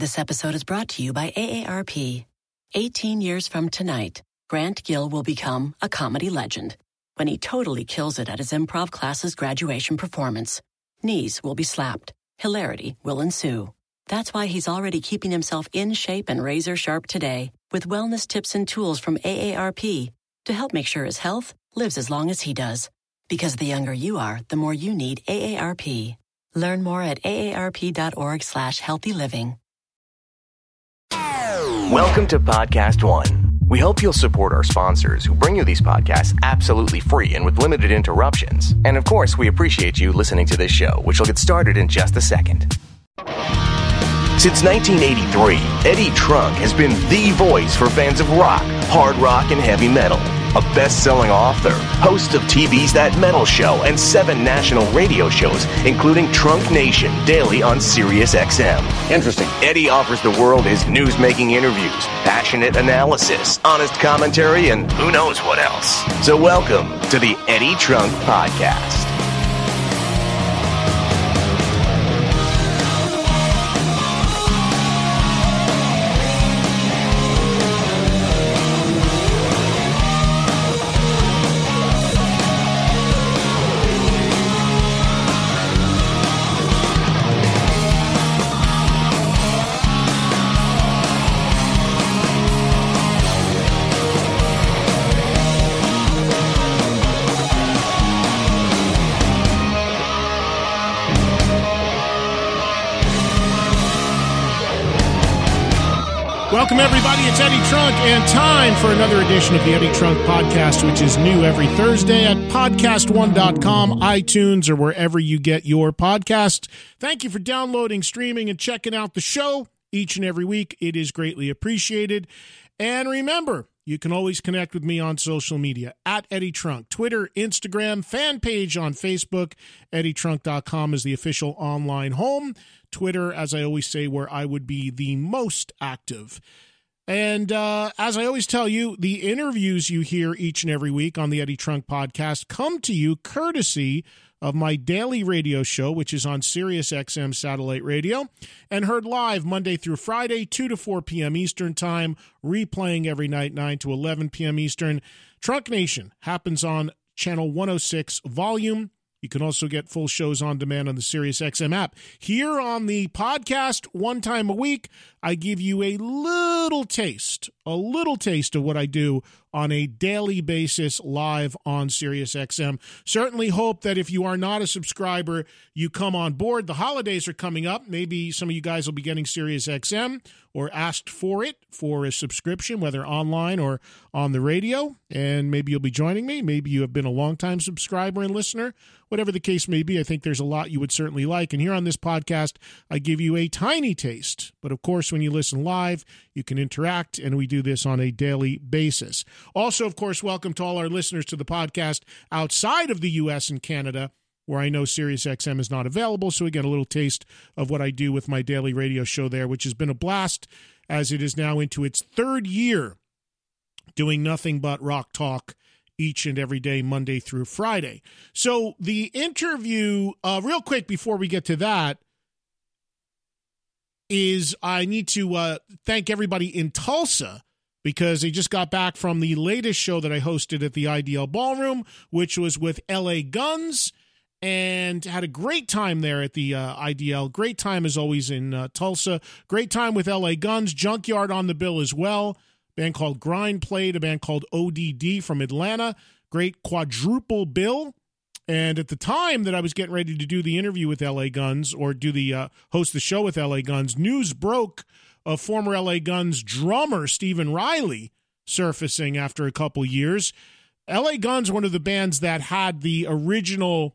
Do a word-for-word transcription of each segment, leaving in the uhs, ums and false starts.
This episode is brought to you by A A R P. eighteen years from tonight, Grant Gill will become a comedy legend when he totally kills it at his improv class's graduation performance. Knees will be slapped. Hilarity will ensue. That's why he's already keeping himself in shape and razor sharp today with wellness tips and tools from A A R P to help make sure his health lives as long as he does. Because the younger you are, the more you need A A R P. Learn more at aarp.org slash healthy living. Welcome to Podcast One. We hope you'll support our sponsors who bring you these podcasts absolutely free and with limited interruptions. And of course, we appreciate you listening to this show, which will get started in just a second. Since nineteen eighty-three, Eddie Trunk has been the voice for fans of rock, hard rock, and heavy metal. A best-selling author, host of T V's That Metal Show and seven national radio shows, including Trunk Nation, daily on Sirius X M. Interesting. Eddie offers the world his news-making interviews, passionate analysis, honest commentary, and who knows what else. So welcome to the Eddie Trunk Podcast. Welcome, everybody. It's Eddie Trunk, and time for another edition of the Eddie Trunk Podcast, which is new every Thursday at podcast one dot com, iTunes, or wherever you get your podcast. Thank you for downloading, streaming, and checking out the show each and every week. It is greatly appreciated. And remember, you can always connect with me on social media, at Eddie Trunk, Twitter, Instagram, fan page on Facebook. Eddie Trunk dot com is the official online home. Twitter, as I always say, where I would be the most active. And uh, as I always tell you, the interviews you hear each and every week on the Eddie Trunk Podcast come to you courtesy of my daily radio show, which is on Sirius X M satellite radio, and heard live Monday through Friday, two to four p.m. Eastern Time, replaying every night, nine to eleven p.m. Eastern. Trunk Nation happens on Channel one oh six Volume. You can also get full shows on demand on the Sirius X M app. Here on the podcast, one time a week, I give you a little taste, a little taste of what I do on a daily basis live on Sirius X M. Certainly hope that if you are not a subscriber, you come on board. The holidays are coming up. Maybe some of you guys will be getting Sirius X M or asked for it for a subscription, whether online or on the radio, and maybe you'll be joining me. Maybe you have been a longtime subscriber and listener. Whatever the case may be, I think there's a lot you would certainly like. And here on this podcast, I give you a tiny taste. But of course, when you listen live, you can interact, and we do this on a daily basis. Also, of course, welcome to all our listeners to the podcast outside of the U S and Canada, where I know Sirius X M is not available, so we get a little taste of what I do with my daily radio show there, which has been a blast as it is now into its third year doing nothing but rock talk each and every day, Monday through Friday. So the interview, uh, real quick before we get to that, is I need to uh, thank everybody in Tulsa, because they just got back from the latest show that I hosted at the I D L Ballroom, which was with L A Guns, and had a great time there at the uh, I D L. Great time, as always, in uh, Tulsa. Great time with L A Guns. Junkyard on the bill as well. A band called Grind played, a band called O D D from Atlanta. Great quadruple bill. And at the time that I was getting ready to do the interview with L A Guns, or do the uh, host the show with L A Guns, news broke of former L A Guns drummer Stephen Riley surfacing after a couple years. L A Guns, one of the bands that had the original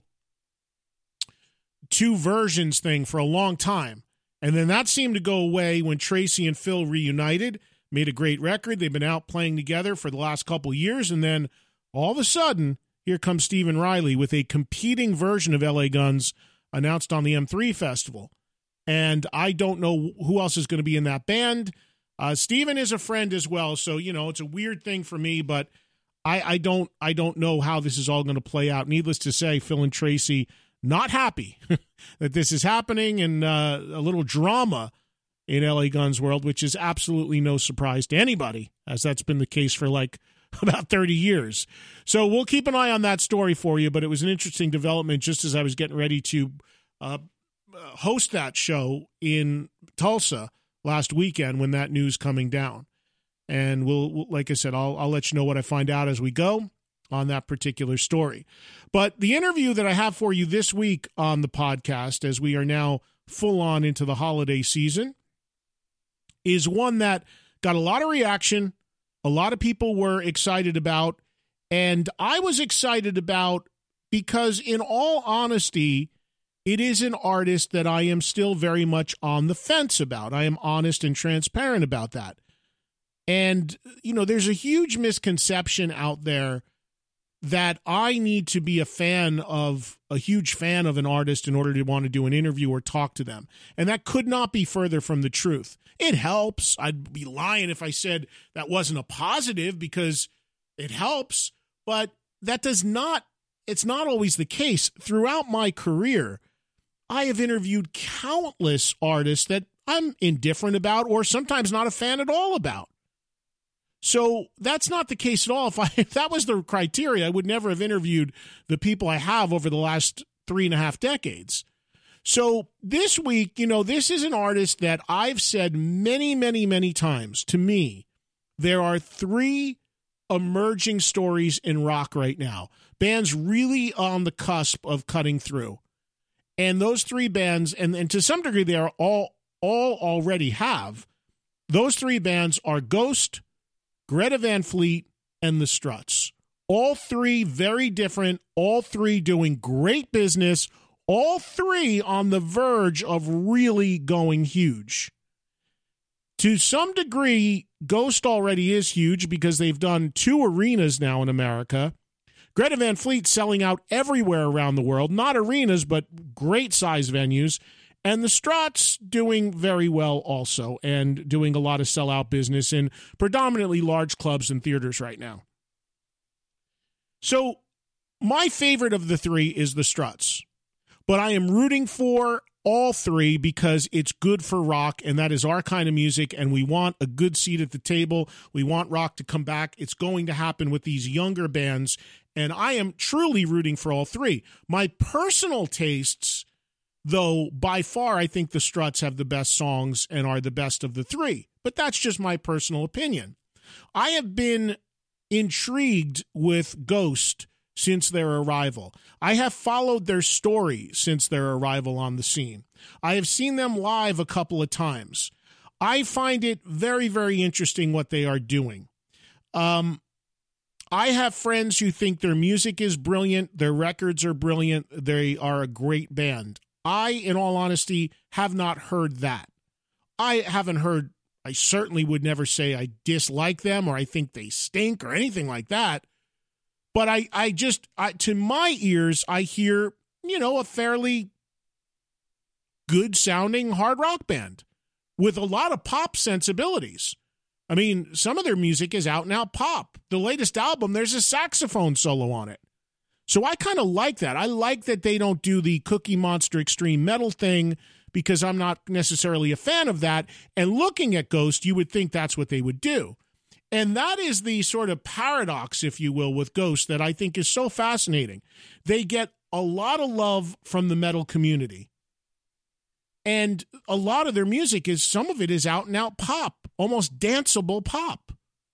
two versions thing for a long time. And then that seemed to go away when Tracy and Phil reunited, made a great record. They've been out playing together for the last couple years. And then all of a sudden, here comes Stephen Riley with a competing version of L A Guns announced on the M three Festival. And I don't know who else is going to be in that band. Uh, Stephen is a friend as well, so, you know, it's a weird thing for me, but I, I don't I don't know how this is all going to play out. Needless to say, Phil and Tracy not happy that this is happening, and uh, a little drama in L A Guns world, which is absolutely no surprise to anybody, as that's been the case for like about thirty years. So we'll keep an eye on that story for you, but it was an interesting development just as I was getting ready to uh, host that show in Tulsa last weekend when that news coming down. And we'll, we'll like I said, I'll, I'll let you know what I find out as we go on that particular story. But the interview that I have for you this week on the podcast, as we are now full on into the holiday season, is one that got a lot of reaction. A lot of people were excited about, and I was excited about because, in all honesty, it is an artist that I am still very much on the fence about. I am honest and transparent about that. And, you know, there's a huge misconception out there that I need to be a fan of, a huge fan of an artist in order to want to do an interview or talk to them. And that could not be further from the truth. It helps. I'd be lying if I said that wasn't a positive, because it helps, but that does not, it's not always the case. Throughout my career, I have interviewed countless artists that I'm indifferent about or sometimes not a fan at all about. So that's not the case at all. If, I, if that was the criteria, I would never have interviewed the people I have over the last three and a half decades. So this week, you know, this is an artist that I've said many, many, many times. To me, there are three emerging stories in rock right now. Bands really on the cusp of cutting through. And those three bands, and, and to some degree they are all, all already have, those three bands are Ghost, Greta Van Fleet, and the Struts. All three very different, all three doing great business, all three on the verge of really going huge. To some degree, Ghost already is huge because they've done two arenas now in America. Greta Van Fleet selling out everywhere around the world, not arenas, but great size venues. And the Struts doing very well also, and doing a lot of sellout business in predominantly large clubs and theaters right now. So my favorite of the three is the Struts, but I am rooting for all three because it's good for rock, and that is our kind of music, and we want a good seat at the table. We want rock to come back. It's going to happen with these younger bands, and I am truly rooting for all three. My personal tastes, though, by far, I think the Struts have the best songs and are the best of the three. But that's just my personal opinion. I have been intrigued with Ghost since their arrival. I have followed their story since their arrival on the scene. I have seen them live a couple of times. I find it very, very interesting what they are doing. Um, I have friends who think their music is brilliant, their records are brilliant, they are a great band. I, in all honesty, have not heard that. I haven't heard, I certainly would never say I dislike them or I think they stink or anything like that. But I, I just, I, to my ears, I hear, you know, a fairly good sounding hard rock band with a lot of pop sensibilities. I mean, some of their music is out and out pop. The latest album, there's a saxophone solo on it. So I kind of like that. I like that they don't do the Cookie Monster extreme metal thing because I'm not necessarily a fan of that. And looking at Ghost, you would think that's what they would do. And that is the sort of paradox, if you will, with Ghost that I think is so fascinating. They get a lot of love from the metal community. And a lot of their music is, some of it is out and out pop, almost danceable pop.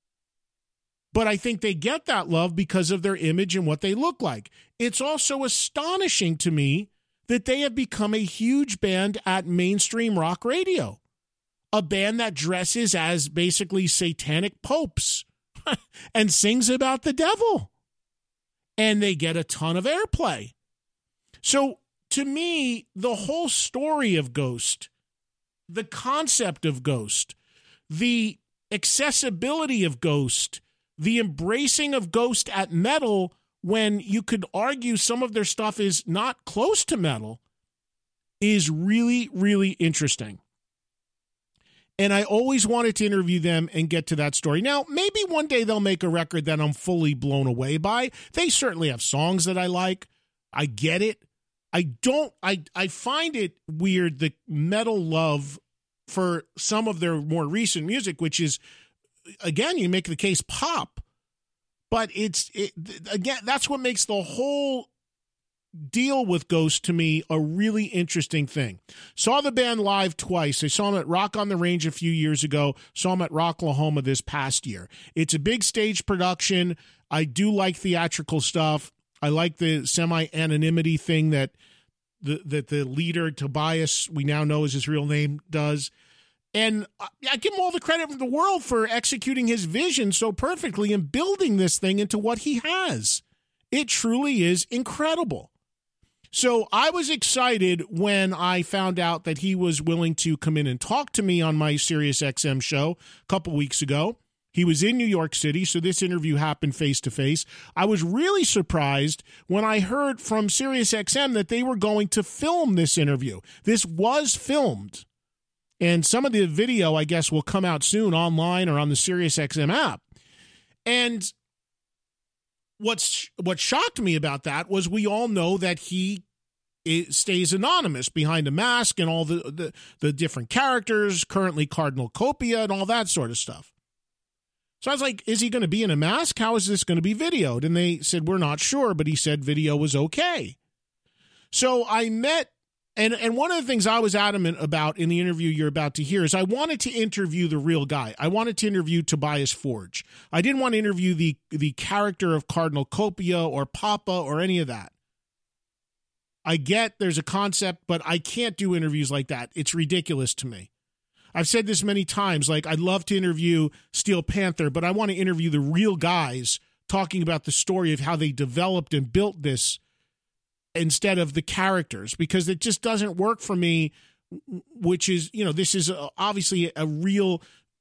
But I think they get that love because of their image and what they look like. It's also astonishing to me that they have become a huge band at mainstream rock radio. A band that dresses as basically satanic popes and sings about the devil. And they get a ton of airplay. So to me, the whole story of Ghost, the concept of Ghost, the accessibility of Ghost, the embracing of Ghost at metal when you could argue some of their stuff is not close to metal, is really, really interesting. And I always wanted to interview them and get to that story. Now, maybe one day they'll make a record that I'm fully blown away by. They certainly have songs that I like. I get it. I don't, I, I find it weird, the metal love for some of their more recent music, which is, again, you make the case pop, but it's, it, again, that's what makes the whole deal with Ghost to me a really interesting thing. Saw the band live twice. I saw them at Rock on the Range a few years ago, saw them at Rocklahoma this past year. It's a big stage production. I do like theatrical stuff. I like the semi-anonymity thing that the that the leader, Tobias, we now know is his real name, does. And I give him all the credit in the world for executing his vision so perfectly and building this thing into what he has. It truly is incredible. So I was excited when I found out that he was willing to come in and talk to me on my SiriusXM show a couple weeks ago. He was in New York City, so this interview happened face-to-face. I was really surprised when I heard from SiriusXM that they were going to film this interview. This was filmed, and some of the video, I guess, will come out soon online or on the SiriusXM app. And what's what shocked me about that was we all know that he it stays anonymous behind a mask and all the, the, the different characters, currently Cardinal Copia and all that sort of stuff. So I was like, is he going to be in a mask? How is this going to be videoed? And they said, we're not sure, but he said video was okay. So I met, and, and one of the things I was adamant about in the interview you're about to hear is I wanted to interview the real guy. I wanted to interview Tobias Forge. I didn't want to interview the, the character of Cardinal Copia or Papa or any of that. I get there's a concept, but I can't do interviews like that. It's ridiculous to me. I've said this many times, like I'd love to interview Steel Panther, but I want to interview the real guys talking about the story of how they developed and built this instead of the characters, because it just doesn't work for me, which is, you know, this is a, obviously a real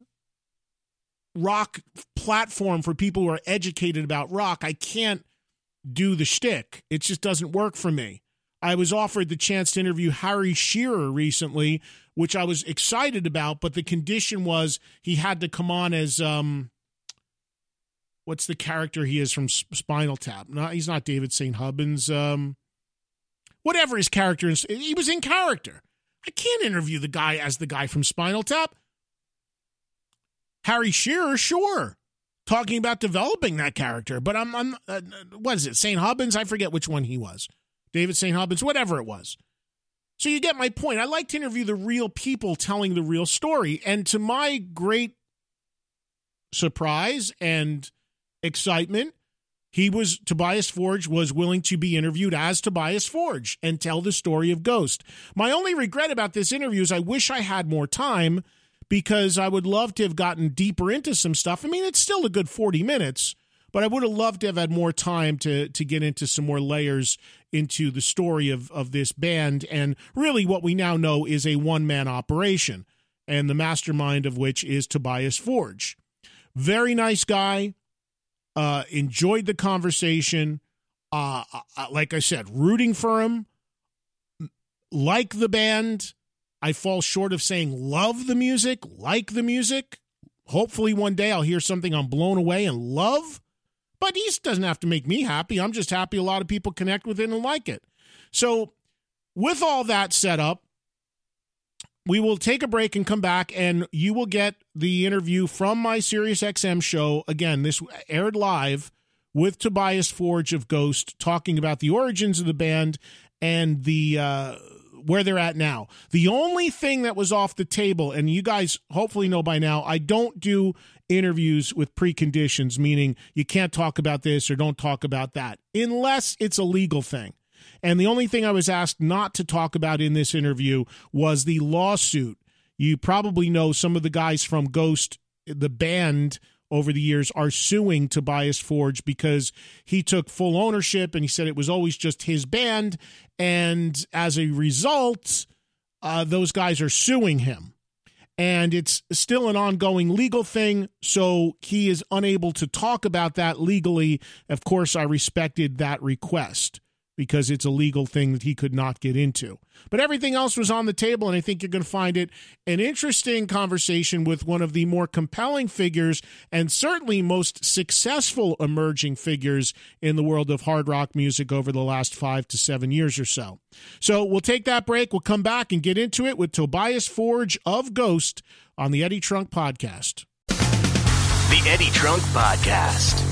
rock platform for people who are educated about rock. I can't do the shtick. It just doesn't work for me. I was offered the chance to interview Harry Shearer recently, which I was excited about, but the condition was he had to come on as, um, what's the character he is from Spinal Tap? No, he's not David Saint Hubbins. Um, whatever his character is, he was in character. I can't interview the guy as the guy from Spinal Tap. Harry Shearer, sure, talking about developing that character, but I'm, I'm uh, what is it, Saint Hubbins? I forget which one he was. David Saint Hubbins, whatever it was. So you get my point. I like to interview the real people telling the real story. And to my great surprise and excitement, he was, Tobias Forge was willing to be interviewed as Tobias Forge and tell the story of Ghost. My only regret about this interview is I wish I had more time, because I would love to have gotten deeper into some stuff. I mean, it's still a good forty minutes, but I would have loved to have had more time to to get into some more layers into the story of, of this band, and really what we now know is a one-man operation, and the mastermind of which is Tobias Forge. Very nice guy. Uh, enjoyed the conversation. Uh, uh, like I said, rooting for him. Like the band. I fall short of saying love the music, like the music. Hopefully one day I'll hear something I'm blown away and love. But he doesn't have to make me happy. I'm just happy a lot of people connect with it and like it. So with all that set up, we will take a break and come back, and you will get the interview from my SiriusXM show. Again, this aired live with Tobias Forge of Ghost, talking about the origins of the band and the uh, where they're at now. The only thing that was off the table, and you guys hopefully know by now, I don't do interviews with preconditions, meaning you can't talk about this or don't talk about that, unless it's a legal thing. And the only thing I was asked not to talk about in this interview was the lawsuit. You probably know some of the guys from Ghost, the band, over the years are suing Tobias Forge because he took full ownership and he said it was always just his band. And as a result, uh, those guys are suing him. And it's still an ongoing legal thing, so he is unable to talk about that legally. Of course, I respected that request, because it's a legal thing that he could not get into. But everything else was on the table, and I think you're going to find it an interesting conversation with one of the more compelling figures and certainly most successful emerging figures in the world of hard rock music over the last five to seven years or so. So we'll take that break. We'll come back and get into it with Tobias Forge of Ghost on the Eddie Trunk Podcast. The Eddie Trunk Podcast.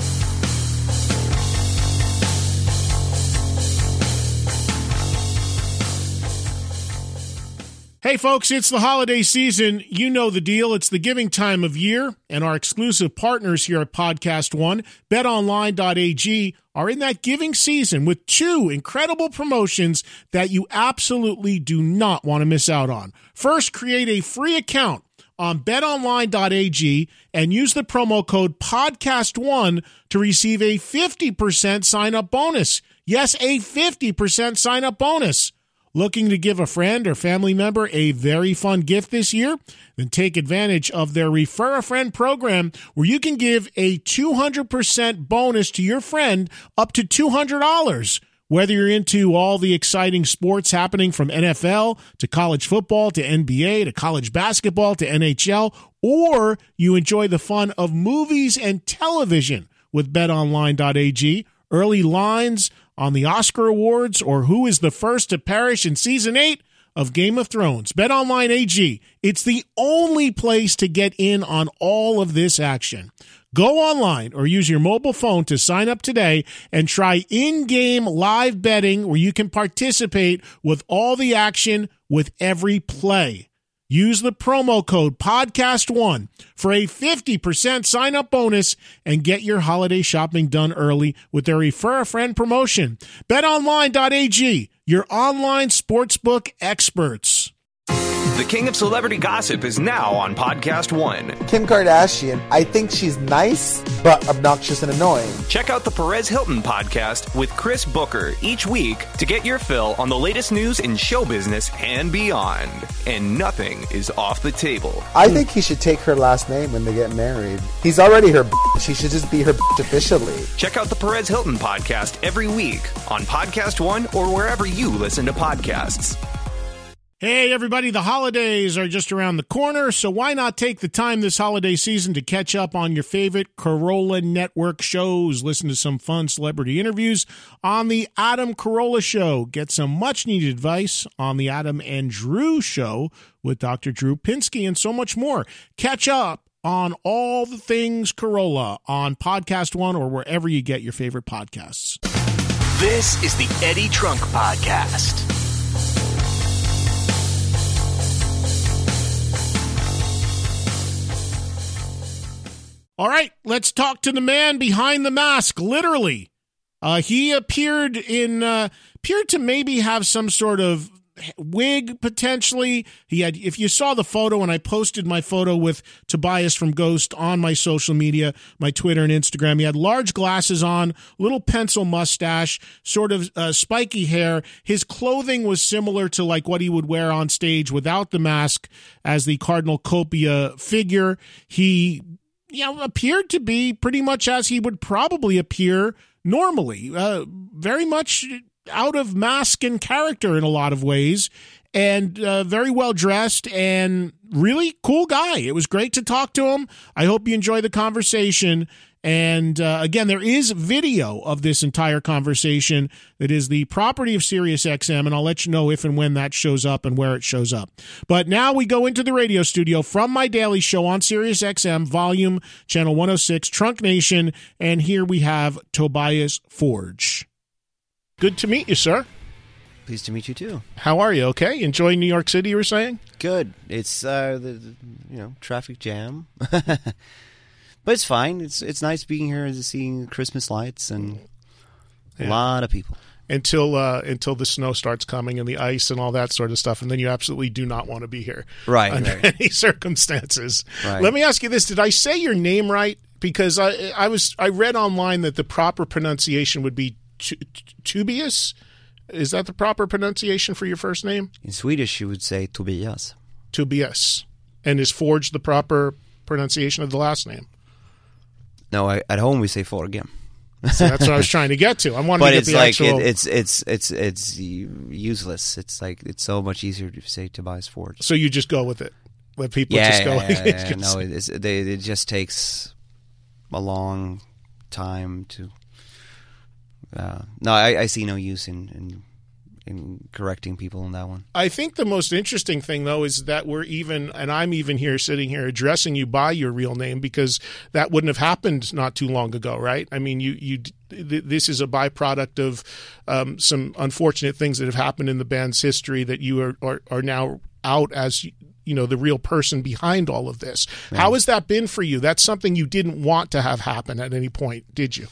Hey folks, it's the holiday season. You know the deal. It's the giving time of year, and our exclusive partners here at Podcast One, bet online dot a g, are in that giving season with two incredible promotions that you absolutely do not want to miss out on. First, create a free account on bet online dot a g and use the promo code podcast one to receive a fifty percent sign-up bonus. Yes, a fifty percent sign-up bonus. Looking to give a friend or family member a very fun gift this year? Then take advantage of their Refer a Friend program, where you can give a two hundred percent bonus to your friend up to two hundred dollars. Whether you're into all the exciting sports happening from N F L to college football to N B A to college basketball to N H L, or you enjoy the fun of movies and television with bet online dot a g, early lines on the Oscar Awards, or who is the first to perish in Season eight of Game of Thrones. BetOnline A G, it's the only place to get in on all of this action. Go online or use your mobile phone to sign up today and try in-game live betting, where you can participate with all the action with every play. Use the promo code podcast one for a fifty percent sign-up bonus and get your holiday shopping done early with their Refer a Friend promotion. bet online dot a g, your online sportsbook experts. The king of celebrity gossip is now on Podcast One. Kim Kardashian, I think she's nice, but obnoxious and annoying. Check out the Perez Hilton podcast with Chris Booker each week to get your fill on the latest news in show business and beyond. And nothing is off the table. I think he should take her last name when they get married. He's already her bitch. He should just be her bitch officially. Check out the Perez Hilton podcast every week on Podcast One or wherever you listen to podcasts. Hey, everybody, the holidays are just around the corner, so why not take the time this holiday season to catch up on your favorite Carolla Network shows, listen to some fun celebrity interviews on the Adam Carolla Show, get some much-needed advice on the Adam and Drew Show with Doctor Drew Pinsky, and so much more. Catch up on all the things Carolla on Podcast One or wherever you get your favorite podcasts. This is the Eddie Trunk Podcast. All right, let's talk to the man behind the mask, literally. Uh, he appeared in, uh, appeared to maybe have some sort of wig, potentially. He had, if you saw the photo, and I posted my photo with Tobias from Ghost on my social media, my Twitter and Instagram, he had large glasses on, little pencil mustache, sort of uh, spiky hair. His clothing was similar to like what he would wear on stage without the mask as the Cardinal Copia figure. He you know, appeared to be pretty much as he would probably appear normally, uh, very much out of mask and character in a lot of ways, and uh, very well dressed and really cool guy. It was great to talk to him. I hope you enjoy the conversation. And uh, again, there is video of this entire conversation that is the property of SiriusXM, and I'll let you know if and when that shows up and where it shows up. But now we go into the radio studio from my daily show on SiriusXM, volume channel one oh six, Trunk Nation, and here we have Tobias Forge. Good to meet you, sir. Pleased to meet you too. How are you? Okay, enjoying New York City, you were saying? Good. It's uh, the, the you know traffic jam. But it's fine. It's it's nice being here and seeing Christmas lights and yeah. a lot of people. Until uh, until the snow starts coming and the ice and all that sort of stuff, and then you absolutely do not want to be here, right? Under right. any circumstances. Right. Let me ask you this: did I say your name right? Because I I was I read online that the proper pronunciation would be t- t- Tobias. Is that the proper pronunciation for your first name? In Swedish, you would say Tobias. Tobias, and is Forge the proper pronunciation of the last name? No, I, at home we say Forge. So that's what I was trying to get to. I wanted but to get it's the like actual. it, it's it's it's it's useless. It's like it's so much easier to say Tobias Forge. So you just go with it. Let people yeah, just go. Yeah, yeah, yeah. No, it, it's, they, it just takes a long time to. Uh, no, I, I see no use in, in in correcting people on that one. I think the most interesting thing, though, is that we're even, and I'm even here sitting here addressing you by your real name, because that wouldn't have happened not too long ago, right? I mean, you you th- this is a byproduct of um, some unfortunate things that have happened in the band's history that you are are, are now out as, you know, the real person behind all of this. Yeah. How has that been for you? That's something you didn't want to have happen at any point, did you?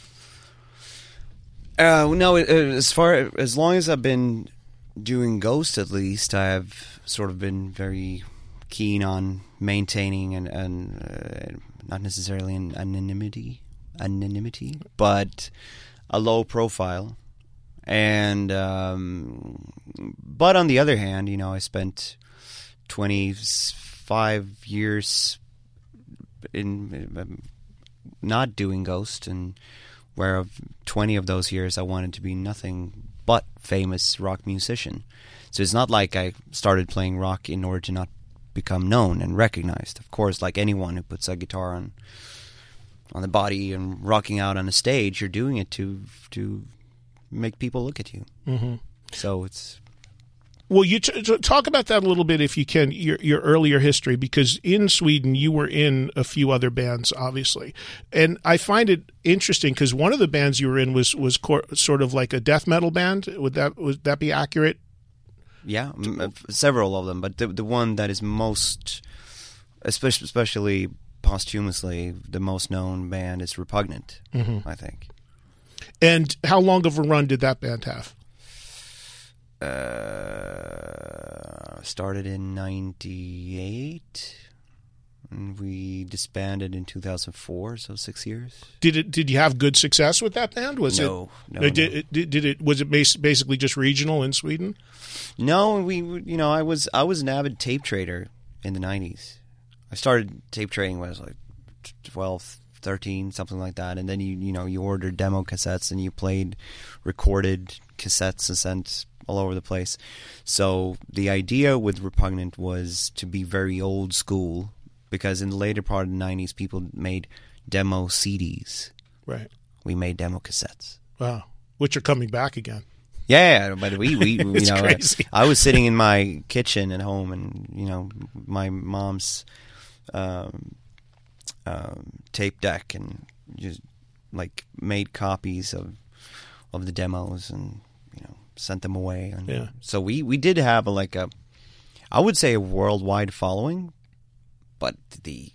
Uh, no, it, as far as long as I've been doing Ghost, at least I've sort of been very keen on maintaining and and uh, not necessarily an anonymity, anonymity, but a low profile. And um, but on the other hand, you know, I spent twenty-five years in um, not doing Ghost, and where of twenty of those years I wanted to be nothing but famous rock musician. So it's not like I started playing rock in order to not become known and recognized. Of course, like anyone who puts a guitar on on the body and rocking out on a stage, you're doing it to to make people look at you. Mm-hmm. So it's... Well, you t- t- talk about that a little bit, if you can, your your earlier history, because in Sweden you were in a few other bands, obviously, and I find it interesting because one of the bands you were in was was cor- sort of like a death metal band. Would that would that be accurate? Yeah, m- several of them, but the the one that is most, especially especially posthumously, the most known band is Repugnant. Mm-hmm. I think. And how long of a run did that band have? Uh, started in ninety-eight, and we disbanded in two thousand four, so six years. Did it? Did you have good success with that band? Was no, it? No, no. Did, it, did, did it? Was it basically just regional in Sweden? No, we. You know, I was I was an avid tape trader in the nineties. I started tape trading when I was like twelve, thirteen, something like that, and then you you know you ordered demo cassettes and you played recorded cassettes and sent all over the place. So the idea with Repugnant was to be very old school, because in the later part of the nineties, people made demo C Ds. Right. We made demo cassettes. Wow. Which are coming back again. Yeah, but we, we you it's know, crazy. I, I was sitting in my kitchen at home, and you know, my mom's um, um, tape deck, and just like made copies of of the demos, and you know, sent them away. And yeah. So we, we did have a, like a, I would say a worldwide following, but the,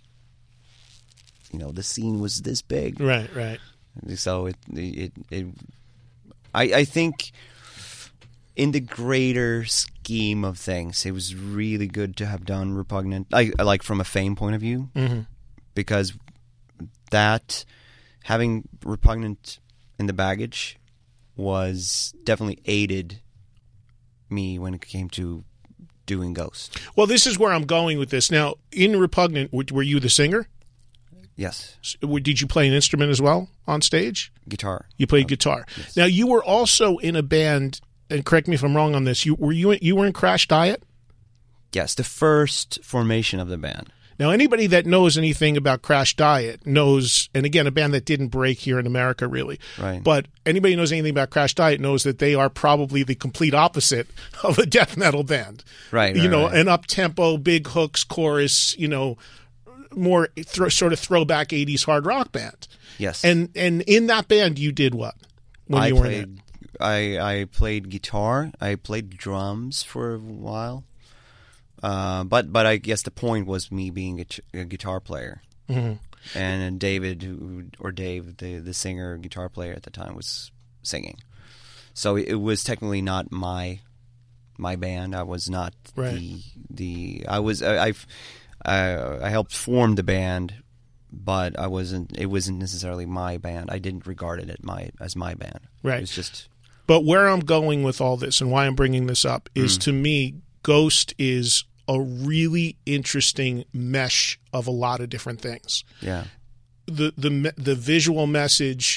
you know, the scene was this big. Right, right. So it, it, it I, I think in the greater scheme of things, it was really good to have done Repugnant, I, like from a fame point of view, mm-hmm. because that, having Repugnant in the baggage was definitely aided me when it came to doing Ghost. Well, this is where I'm going with this. Now, in Repugnant, were you the singer? Yes. Did you play an instrument as well on stage? Guitar. You played oh, guitar. Yes. Now, you were also in a band, and correct me if I'm wrong on this, you were you you were in Crash Diet? Yes, the first formation of the band. Now, anybody that knows anything about Crash Diet knows, and again, a band that didn't break here in America, really. Right. But anybody who knows anything about Crash Diet knows that they are probably the complete opposite of a death metal band. Right. You right, know, right. an up-tempo, big hooks, chorus, you know, more th- sort of throwback eighties hard rock band. Yes. And and in that band, you did what when I you were played, in it? I, I played guitar. I played drums for a while. Uh, but but I guess the point was me being a, a guitar player, mm-hmm. and David who, or Dave, the the singer guitar player at the time, was singing. So it was technically not my my band. I was not right. the the I was I I've, I I helped form the band, but I wasn't. It wasn't necessarily my band. I didn't regard it at my as my band. Right. It was just. But where I'm going with all this and why I'm bringing this up is, mm. to me, Ghost is a really interesting mesh of a lot of different things. Yeah. The the the visual message,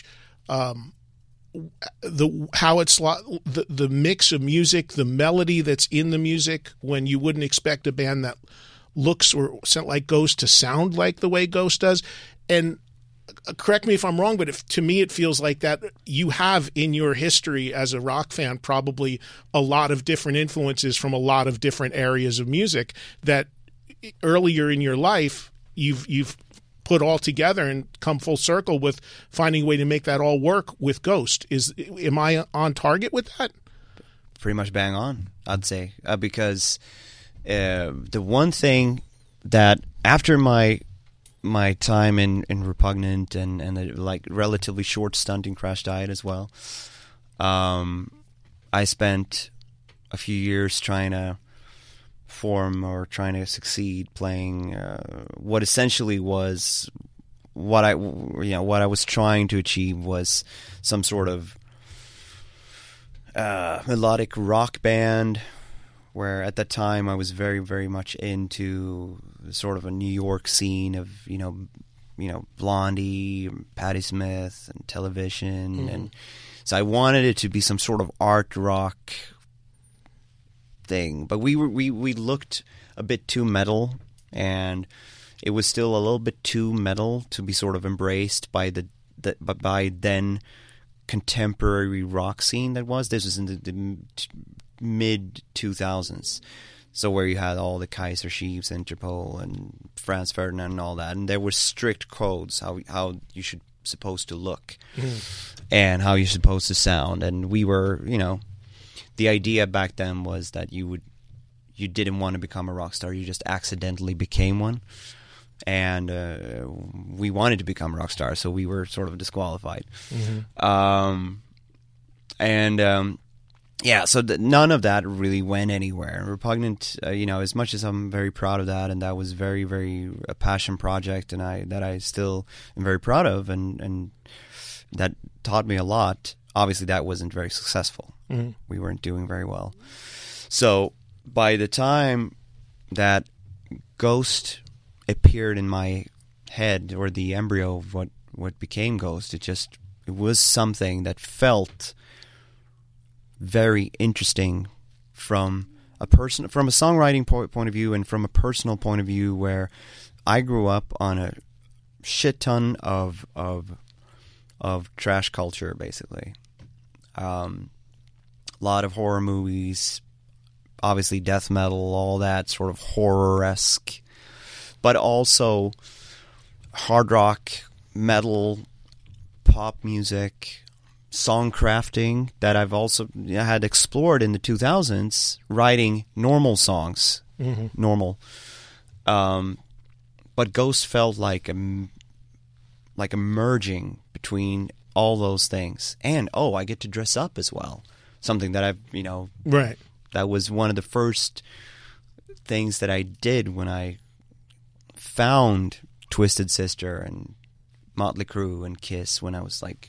um, the how it's the the mix of music, the melody that's in the music, when you wouldn't expect a band that looks or sound like Ghost to sound like the way Ghost does. And correct me if I'm wrong, but if, to me it feels like that you have in your history as a rock fan probably a lot of different influences from a lot of different areas of music that earlier in your life you've you've put all together and come full circle with finding a way to make that all work with Ghost. Is am I on target with that? Pretty much bang on, I'd say, uh, because uh, the one thing that after my my time in, in Repugnant and and a, like relatively short stint in Crash Diet as well, um, I spent a few years trying to form or trying to succeed playing uh, what essentially was what I you know what I was trying to achieve was some sort of uh, melodic rock band, where at that time I was very very much into sort of a New York scene of you know you know Blondie, Patti Smith, and Television, mm-hmm. and so I wanted it to be some sort of art rock thing, but we were we we looked a bit too metal, and it was still a little bit too metal to be sort of embraced by the, the by then contemporary rock scene that was. This was in the, the mid two thousands, so where you had all the Kaiser Chiefs, Interpol, and Franz Ferdinand, and all that, and there were strict codes how how you should supposed to look mm. and how you're supposed to sound, and we were you know. The idea back then was that you would, you didn't want to become a rock star. You just accidentally became one, and uh, we wanted to become rock stars, so we were sort of disqualified. Mm-hmm. Um, and um, yeah, so th- none of that really went anywhere. Repugnant, uh, you know, as much as I'm very proud of that, and that was very, very a passion project, and I that I still am very proud of, and and that taught me a lot. Obviously, that wasn't very successful. Mm-hmm. We weren't doing very well. So by the time that Ghost appeared in my head, or the embryo of what, what became Ghost, it just it was something that felt very interesting from a person, from a songwriting po- point of view, and from a personal point of view, where I grew up on a shit ton of of of trash culture, basically. Um, a lot of horror movies, obviously death metal, all that sort of horror-esque, but also hard rock, metal, pop music, song crafting that I've also had explored in the two thousands, writing normal songs, mm-hmm. normal. Um, but Ghost felt like a, like a merging between all those things, and oh, I get to dress up as well. Something that I've, you know, right. That was one of the first things that I did when I found Twisted Sister and Motley Crue and Kiss when I was like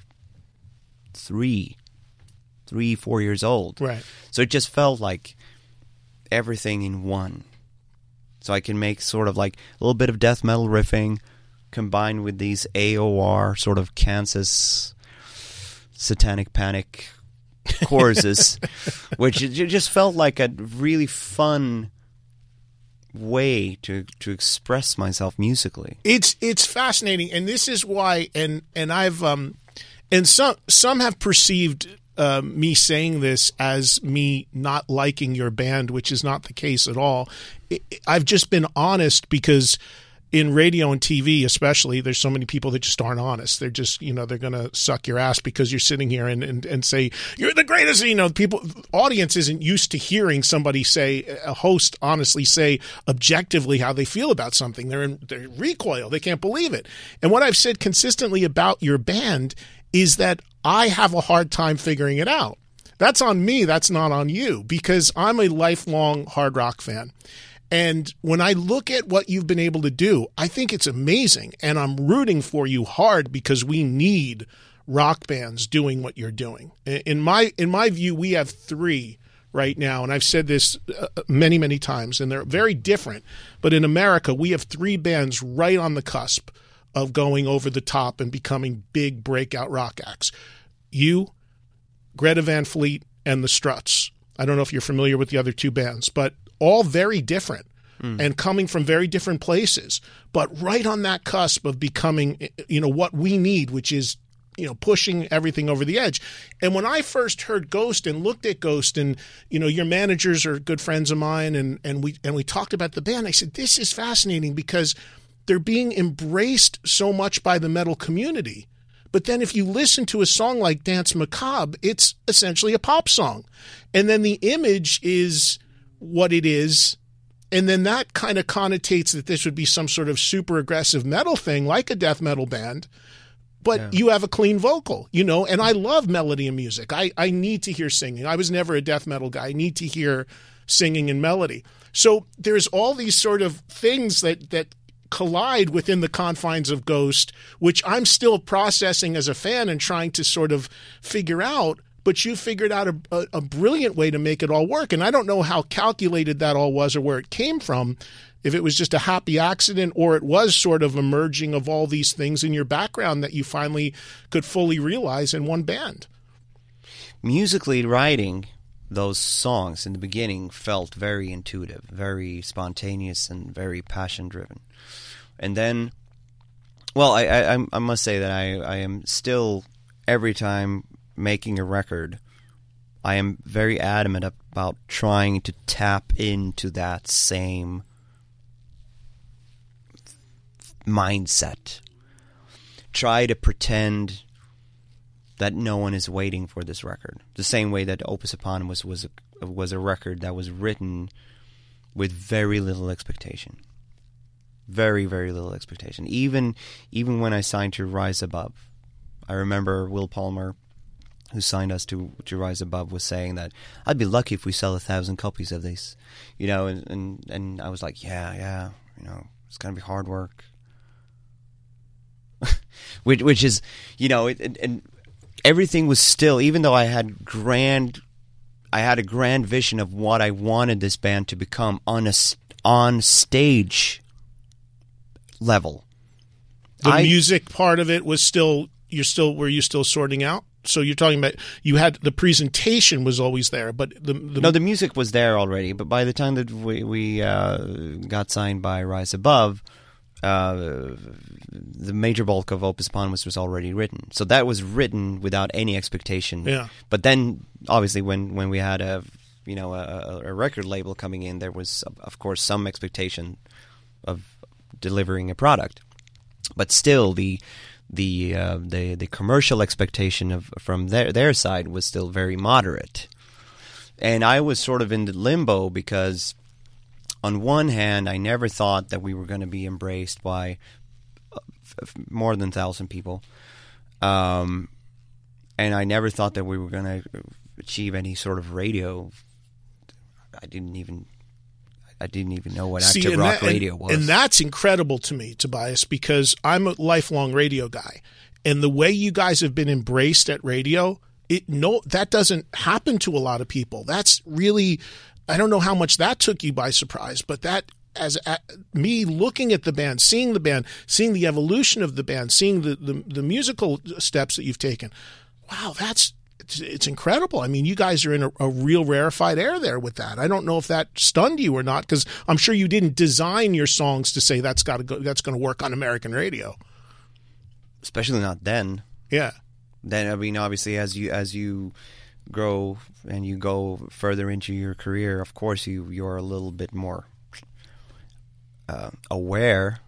three, three, four years old. Right. So it just felt like everything in one. So I can make sort of like a little bit of death metal riffing combined with these A O R sort of Kansas Satanic Panic choruses, which it just felt like a really fun way to to express myself musically. It's it's fascinating, and this is why, and and I've um, and some some have perceived uh, me saying this as me not liking your band, which is not the case at all. It, I've just been honest because in radio and T V especially, there's so many people that just aren't honest. They're just, you know, they're going to suck your ass because you're sitting here and, and, and say, you're the greatest. You know, people, audience isn't used to hearing somebody say, a host honestly say objectively how they feel about something. They're in they're recoil. They can't believe it. And what I've said consistently about your band is that I have a hard time figuring it out. That's on me. That's not on you, because I'm a lifelong hard rock fan. And when I look at what you've been able to do, I think it's amazing. And I'm rooting for you hard because we need rock bands doing what you're doing. In my in my view, we have three right now. And I've said this many, many times, and they're very different. But in America, we have three bands right on the cusp of going over the top and becoming big breakout rock acts. You, Greta Van Fleet, and the Struts. I don't know if you're familiar with the other two bands, but all very different mm. and coming from very different places, but right on that cusp of becoming, you know, what we need, which is, you know, pushing everything over the edge. And when I first heard Ghost and looked at Ghost, and, you know, your managers are good friends of mine, and, and we and we talked about the band, I said, this is fascinating because they're being embraced so much by the metal community. But then if you listen to a song like Dance Macabre, it's essentially a pop song. And then the image is what it is. And then that kind of connotates that this would be some sort of super aggressive metal thing, like a death metal band. But yeah. you have a clean vocal, you know, and I love melody and music. I, I need to hear singing. I was never a death metal guy. I need to hear singing and melody. So there's all these sort of things that, that collide within the confines of Ghost, which I'm still processing as a fan and trying to sort of figure out. But you figured out a, a, a brilliant way to make it all work. And I don't know how calculated that all was or where it came from, if it was just a happy accident or it was sort of a merging of all these things in your background that you finally could fully realize in one band. Musically, writing those songs in the beginning felt very intuitive, very spontaneous, and very passion-driven. And then, well, I, I, I must say that I, I am still, every time making a record, I am very adamant about trying to tap into that same mindset. Try to pretend that no one is waiting for this record. The same way that Opus Eponymous was a, was a record that was written with very little expectation. Very, very little expectation. Even even when I signed to Rise Above, I remember Will Palmer, who signed us to to Rise Above, was saying that I'd be lucky if we sell a thousand copies of this, you know, and, and, and I was like, yeah, yeah, you know, it's gonna be hard work, which which is, you know, it, it, and everything was still, even though I had grand, I had a grand vision of what I wanted this band to become on a on stage level. The I, music part of it was still, you're still, were you still sorting out? So you're talking about, you had, the presentation was always there, but the... the no, the music was there already, but by the time that we, we uh, got signed by Rise Above, uh, the major bulk of Opus Eponymous was already written. So that was written without any expectation. Yeah. But then, obviously, when, when we had a, you know, a, a record label coming in, there was, of course, some expectation of delivering a product. But still, the... The uh, the the commercial expectation of from their their side was still very moderate, and I was sort of in the limbo because, on one hand, I never thought that we were going to be embraced by f- more than a thousand people, um, and I never thought that we were going to achieve any sort of radio. I didn't even. I didn't even know what See, active rock that, radio and, was. And that's incredible to me, Tobias, because I'm a lifelong radio guy. And the way you guys have been embraced at radio, it no, that doesn't happen to a lot of people. That's really, I don't know how much that took you by surprise, but that, as a, me looking at the band, seeing the band, seeing the evolution of the band, seeing the, the, the musical steps that you've taken, wow, that's, It's, it's incredible. I mean, you guys are in a, a real rarefied air there with that. I don't know if that stunned you or not, because I'm sure you didn't design your songs to say that's got to go. That's going to work on American radio. Especially not then. Yeah. Then I mean, obviously, as you as you grow and you go further into your career, of course, you you're a little bit more uh, aware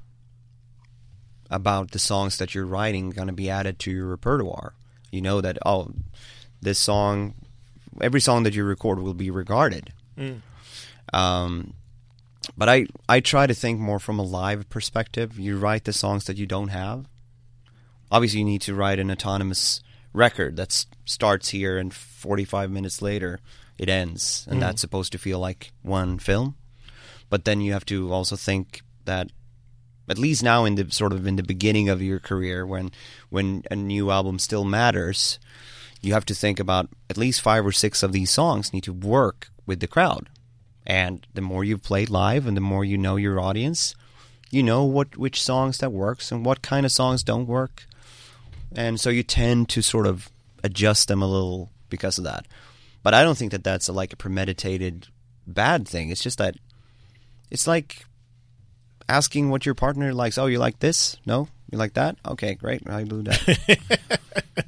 about the songs that you're writing going to be added to your repertoire. You know that, oh, this song, every song that you record will be regarded. Mm. Um, but I, I try to think more from a live perspective. You write the songs that you don't have. Obviously, you need to write an autonomous record that starts here and forty-five minutes later it ends. And mm. that's supposed to feel like one film. But then you have to also think that, at least now in the sort of in the beginning of your career, when when a new album still matters, you have to think about at least five or six of these songs need to work with the crowd. And the more you've played live and the more you know your audience, you know what which songs that works and what kind of songs don't work. And so you tend to sort of adjust them a little because of that. But I don't think that that's a, like a premeditated bad thing. It's just that it's like asking what your partner likes. Oh, you like this? No? You like that? Okay, great. I do that.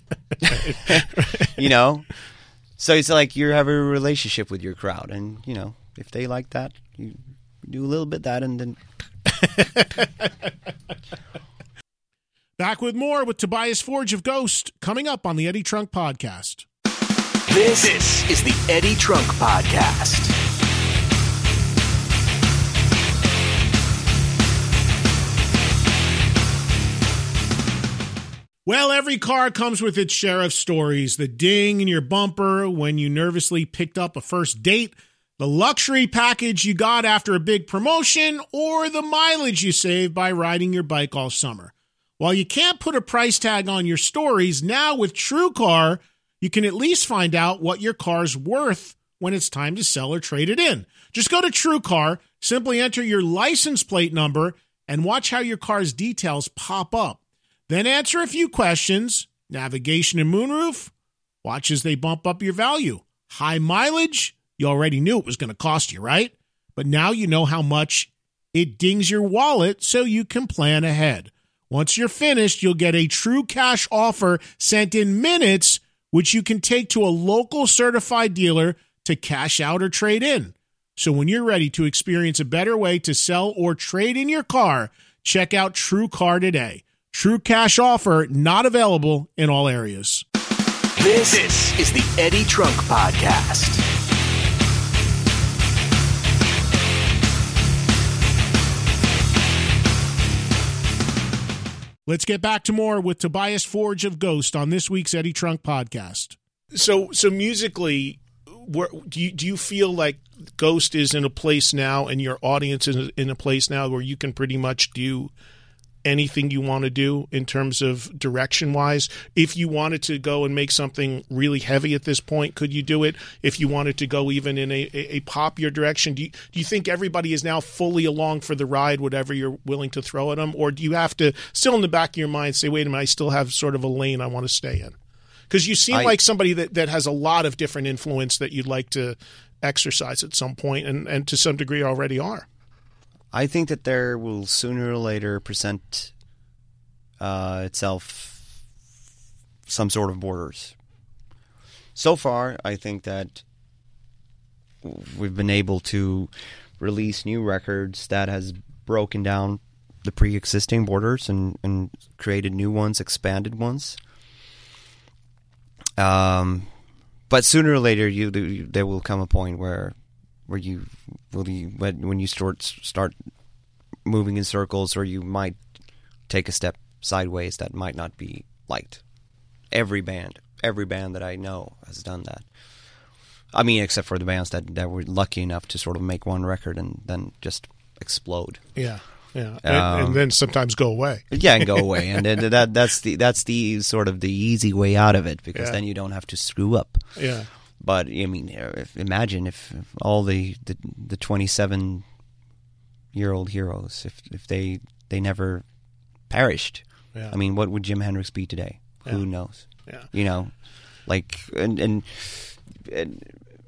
You know? So it's like you have a relationship with your crowd. And, you know, if they like that, you do a little bit of that and then... Back with more with Tobias Forge of Ghost coming up on the Eddie Trunk Podcast. This, this is the Eddie Trunk Podcast. Well, every car comes with its share of stories. The ding in your bumper when you nervously picked up a first date, the luxury package you got after a big promotion, or the mileage you saved by riding your bike all summer. While you can't put a price tag on your stories, now with TrueCar, you can at least find out what your car's worth when it's time to sell or trade it in. Just go to TrueCar, simply enter your license plate number, and watch how your car's details pop up. Then answer a few questions, navigation and moonroof, watch as they bump up your value. High mileage, you already knew it was going to cost you, right? But now you know how much it dings your wallet so you can plan ahead. Once you're finished, you'll get a true cash offer sent in minutes, which you can take to a local certified dealer to cash out or trade in. So when you're ready to experience a better way to sell or trade in your car, check out TrueCar today. True cash offer not available in all areas. This, this is the Eddie Trunk Podcast. Let's get back to more with Tobias Forge of Ghost on this week's Eddie Trunk Podcast. So, so musically, where, do you do you feel like Ghost is in a place now, and your audience is in a place now where you can pretty much do anything you want to do in terms of direction-wise? If you wanted to go and make something really heavy at this point, could you do it? If you wanted to go even in a, a, a popular direction, do you, do you think everybody is now fully along for the ride, whatever you're willing to throw at them? Or do you have to, still in the back of your mind, say, wait a minute, I still have sort of a lane I want to stay in? Because you seem I, like somebody that, that has a lot of different influence that you'd like to exercise at some point, and, and to some degree already are. I think that there will sooner or later present uh, itself some sort of borders. So far, I think that we've been able to release new records that has broken down the pre-existing borders and, and created new ones, expanded ones. Um, but sooner or later, you, you there will come a point where where you will you when you start start moving in circles, or you might take a step sideways that might not be liked. Every band, every band that I know has done that. I mean, except for the bands that, that were lucky enough to sort of make one record and then just explode. Yeah, yeah, Um, and, and then sometimes go away. Yeah, and go away, and then that that's the that's the sort of the easy way out of it, because Yeah. then you don't have to screw up. Yeah. But I mean, if, imagine if, if all the the, the twenty-seven year old heroes, if if they they never perished. Yeah. I mean, what would Jimi Hendrix be today? Yeah. Who knows? Yeah. You know, like and and. and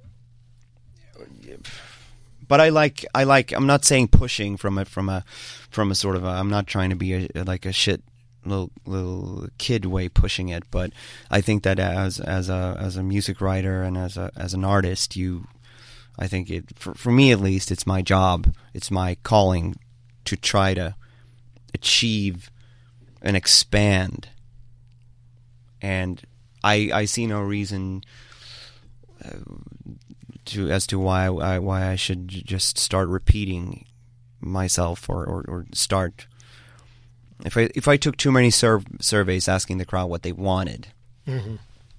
But I like I like I'm not saying pushing from a from a from a sort of a, I'm not trying to be a, like a shit little little kid way pushing it, but I think that as as a as a music writer and as a as an artist, you I think it for, for me at least, it's my job, it's my calling to try to achieve and expand, and I I see no reason uh, to as to why I why I should just start repeating myself or, or, or start. If I if I took too many sur- surveys asking the crowd what they wanted, Mm-hmm.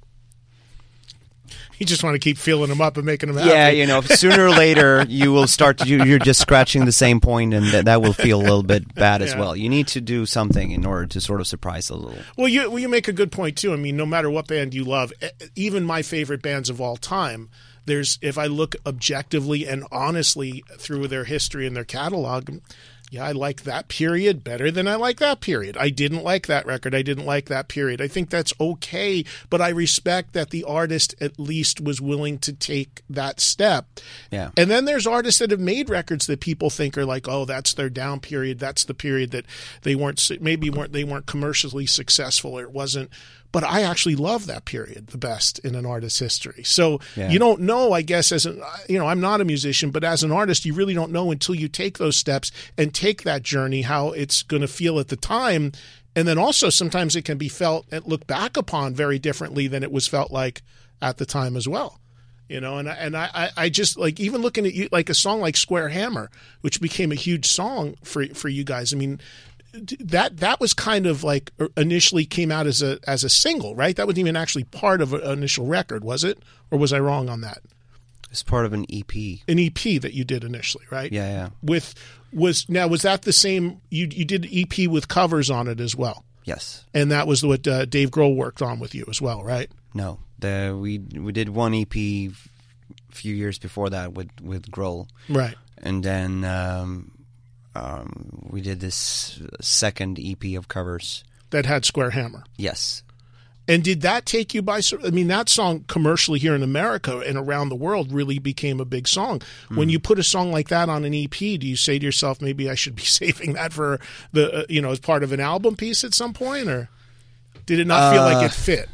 You just want to keep filling them up and making them happy. yeah, you know, sooner or later you will start to you, you're just scratching the same point, and that, that will feel a little bit bad as Yeah. well. You need to do something in order to sort of surprise a little. Well, you well, you make a good point too. I mean, no matter what band you love, e- even my favorite bands of all time, there's if I look objectively and honestly through their history and their catalog, Yeah, I like that period better than I like that period. I didn't like that record. I didn't like that period. I think that's okay, but I respect that the artist at least was willing to take that step. Yeah. And then there's artists that have made records that people think are like, oh, that's their down period. That's the period that they weren't, maybe weren't, they weren't commercially successful, or it wasn't. But I actually love that period the best in an artist's history. So Yeah. you don't know, I guess, as an, you know, I'm not a musician, but as an artist, you really don't know until you take those steps and take that journey, how it's going to feel at the time. And then also sometimes it can be felt and looked back upon very differently than it was felt like at the time as well. You know, and I, and I, I just like, even looking at you, like a song like Square Hammer, which became a huge song for for you guys. I mean, that that was kind of like initially came out as a as a single, right? That wasn't even actually part of an initial record, was it? Or was I wrong on that? It's part of an E P. An E P that you did initially, right? Yeah, yeah. With was now was that the same? You you did an E P with covers on it as well, Yes. and that was what uh, Dave Grohl worked on with you as well, right? No. The we we did one E P a few years before that with with Grohl, Right. and then um, um, we did this second E P of covers. That had Square Hammer. Yes. And did that take you by? I mean, that song commercially here in America and around the world really became a big song. Mm. When you put a song like that on an E P, do you say to yourself, maybe I should be saving that for the, uh, you know, as part of an album piece at some point, or did it not feel uh, like it fit?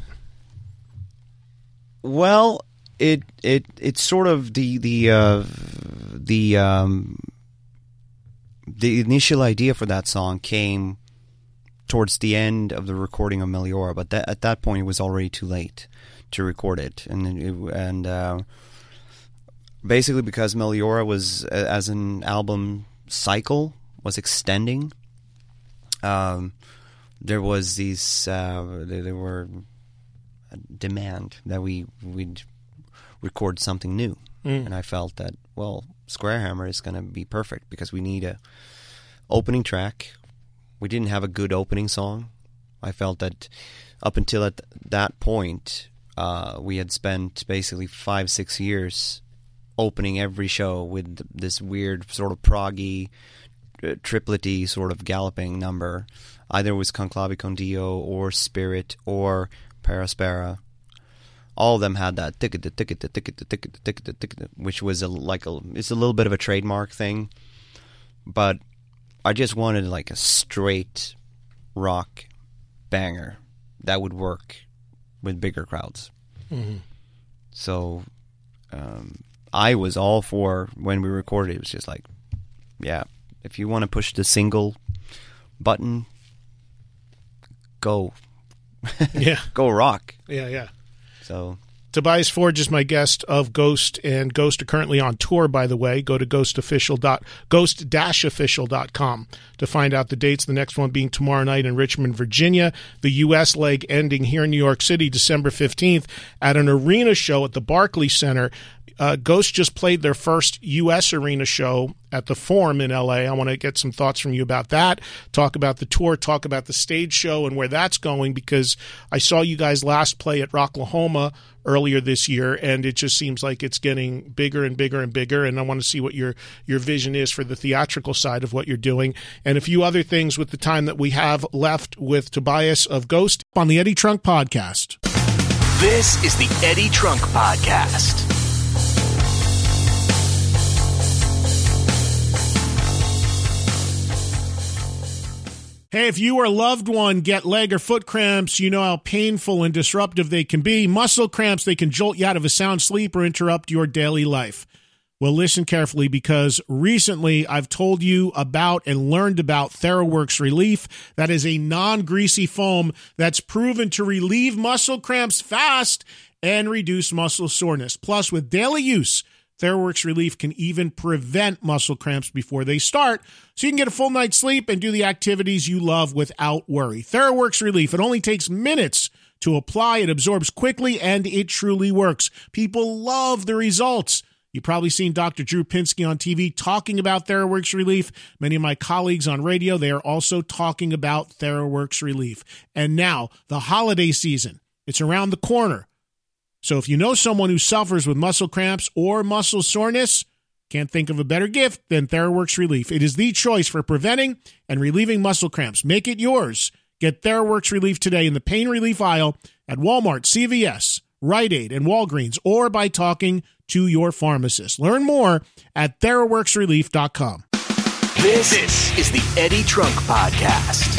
Well, it it it's sort of the the uh, the um, the initial idea for that song came towards the end of the recording of Meliora, but that, at that point it was already too late to record it, and it, and uh, basically because Meliora was, as an album cycle, was extending. Um, there was these uh, there, there were a demand that we we'd record something new, mm. and I felt that, well, Square Hammer is going to be perfect because we need a opening track. We didn't have a good opening song. I felt that up until at that point, uh, we had spent basically five, six years opening every show with this weird sort of proggy, uh, triplet-y sort of galloping number. Either it was Conclave con Dio or Spirit or Paraspera. All of them had that ticket, the ticket, the ticket, the ticket, the ticket, the ticket, which was a, like a, it's a little bit of a trademark thing, but I just wanted like a straight rock banger that would work with bigger crowds. Mm-hmm. So um, I was all for, when we recorded, it was just like, yeah, if you want to push the single button, go. Yeah. Go rock. Yeah, yeah. So Tobias Forge is my guest of Ghost, and Ghost are currently on tour, by the way. Go to ghost official dot ghost dash official dot com to find out the dates. The next one being tomorrow night in Richmond, Virginia. The U S leg ending here in New York City, December fifteenth, at an arena show at the Barclays Center. Uh, Ghost just played their first U S arena show at the Forum in L A. I want to get some thoughts from you about that, talk about the tour, talk about the stage show and where that's going, because I saw you guys last play at Rocklahoma earlier this year, and it just seems like it's getting bigger and bigger and bigger, and I want to see what your, your vision is for the theatrical side of what you're doing, and a few other things with the time that we have left with Tobias of Ghost on the Eddie Trunk Podcast. This is the Eddie Trunk Podcast. Hey, if you or a loved one get leg or foot cramps, you know how painful and disruptive they can be. Muscle cramps, they can jolt you out of a sound sleep or interrupt your daily life. Well, listen carefully, because recently I've told you about and learned about TheraWorks Relief. That is a non-greasy foam that's proven to relieve muscle cramps fast and reduce muscle soreness. Plus, with daily use, TheraWorks Relief can even prevent muscle cramps before they start, so you can get a full night's sleep and do the activities you love without worry. TheraWorks Relief, it only takes minutes to apply. It absorbs quickly, and it truly works. People love the results. You've probably seen Doctor Drew Pinsky on T V talking about TheraWorks Relief. Many of my colleagues on radio, they are also talking about TheraWorks Relief. And now, the holiday season, it's around the corner. So if you know someone who suffers with muscle cramps or muscle soreness, Can't think of a better gift than TheraWorks Relief. It is the choice for preventing and relieving muscle cramps. Make it yours. Get TheraWorks Relief today in the pain relief aisle at Walmart, C V S, Rite Aid, and Walgreens, or by talking to your pharmacist. Learn more at theraworks relief dot com. This, this is the Eddie Trunk Podcast.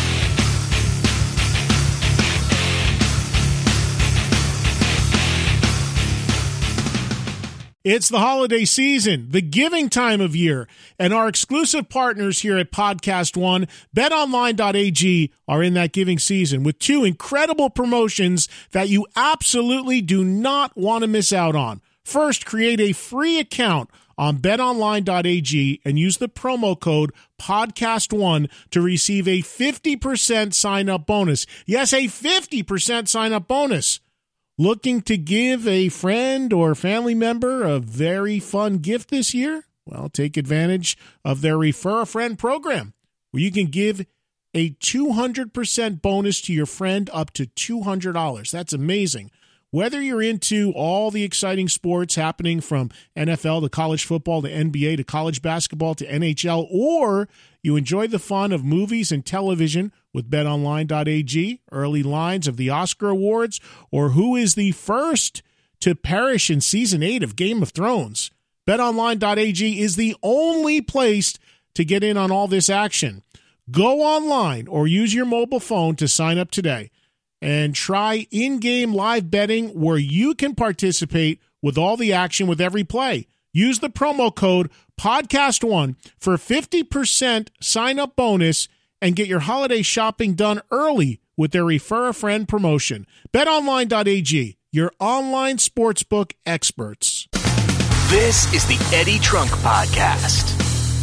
It's the holiday season, the giving time of year, and our exclusive partners here at Podcast One, bet online dot a g, are in that giving season with two incredible promotions that you absolutely do not want to miss out on. First, create a free account on bet online dot a g and use the promo code podcast one to receive a fifty percent sign-up bonus. Yes, a fifty percent sign-up bonus. Looking to give a friend or family member a very fun gift this year? Well, take advantage of their Refer a Friend program, where you can give a two hundred percent bonus to your friend up to two hundred dollars. That's amazing. Whether you're into all the exciting sports happening from N F L to college football to N B A to college basketball to N H L, or you enjoy the fun of movies and television with bet online dot a g, early lines of the Oscar Awards, or who is the first to perish in Season eight of Game of Thrones, bet online dot a g is the only place to get in on all this action. Go online or use your mobile phone to sign up today and try in-game live betting where you can participate with all the action with every play. Use the promo code podcast one for fifty percent sign-up bonus and get your holiday shopping done early with their Refer a Friend promotion. bet online dot a g, your online sportsbook experts. This is the Eddie Trunk Podcast.